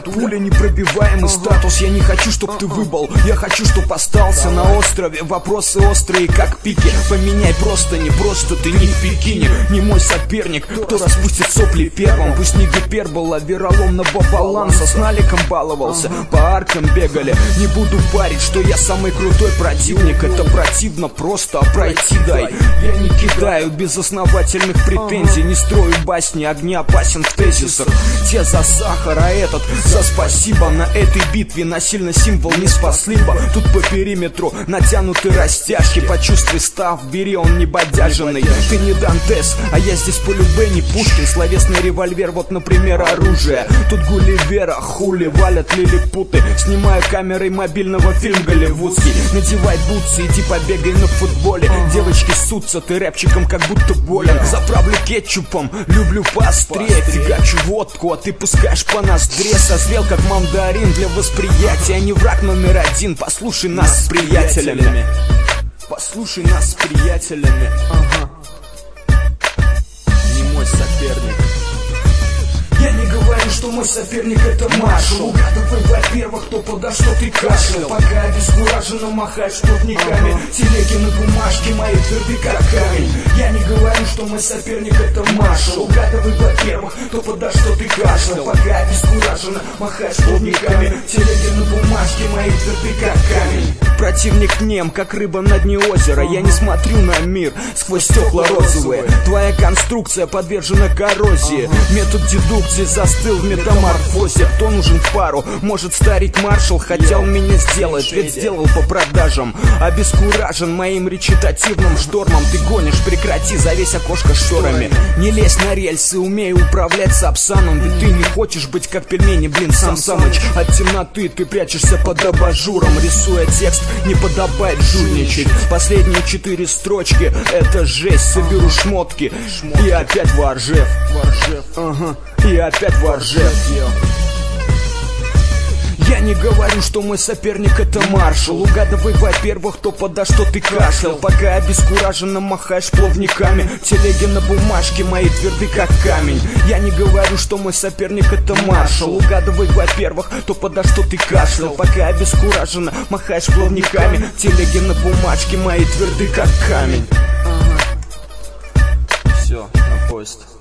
пуля непробиваемый статус. Я не хочу, чтоб ты выбыл, я хочу, чтоб остался на острове. Вопросы острые, как пики. Поменяй просто, не просто ты не в Пекине. Не мой соперник, кто распустит сопли первым. Пусть не гипербола, вероломного баланса. С наликом баловался, по аркам бегали. Не буду парить, что я самый крутой противник. Это противно просто, а пройти дай. Я не кидаю безосновательных претензий, не строю басни, огня опасен в тезисах. Те за сахар, а этот за спасибо. На этой битве насильно символ не спасли бы. Тут по периметру натянуты растяжки. Почувствуй став, бери, он не бодяженный. Ты не Дантес, а я здесь полюбе не Пушкин. Словесный револьвер, вот, например, оружие. Тут Гулливера, хули, валят лилипуты. Снимаю камерой мобильного фильм голливудский. Надевай бутсы, иди побегай на футболе. Девочки ссутся, ты рэпчиком как будто болен. Заправлю кетчупом, люблю поострее. Фигачу водку, а ты пускаешь по ноздре. Созрел как мандарин для восприятия. Не враг номер один, послушай нас с приятелями. Послушай нас с приятелями. Не мой соперник. Я не говорю, что мой соперник это маршал. Угадывай, во-первых, кто подо что ты кашлял. Пока обескураженно махаешь плотниками. Телеги на бумажке мои тверды как камень. Я не говорю, что мой соперник это маршал. Угадывай, во-первых, кто подо что ты кашлял. Пока обескураженно махаешь плотниками. Телеги на бумажке мои тверды как камень. Противник нем, как рыба на дне озера. Я не смотрю на мир сквозь стекла розовые. Твоя конструкция подвержена коррозии. Метод дедукции застыл в метаморфозе. Кто нужен в пару? Может старик маршал, хотя он меня сделает, ведь сделал по продажам. Обескуражен моим речитативным штормом. Ты гонишь, прекрати, завесь окошко шторами. Не лезь на рельсы, умей управлять сапсаном. Ведь ты не хочешь быть как пельмени, блин, Сам Самыч. От темноты ты прячешься под абажуром. Рисуя текст, не подобает жульничать. Последние 4 строчки — это жесть. Соберу шмотки и опять во Ржев. И опять во Ржев. Я не говорю, что мой соперник это маршал. Угадывай, во-первых, кто подо что ты кашлял. Пока обескураженно махаешь плавниками. Телеги на бумажке мои тверды как камень. Я не говорю, что мой соперник это маршал. Угадывай, во-первых, кто подо что ты кашлял. Пока обескураженно махаешь плавниками. Телеги на бумажке мои тверды как камень. Все, на поезд.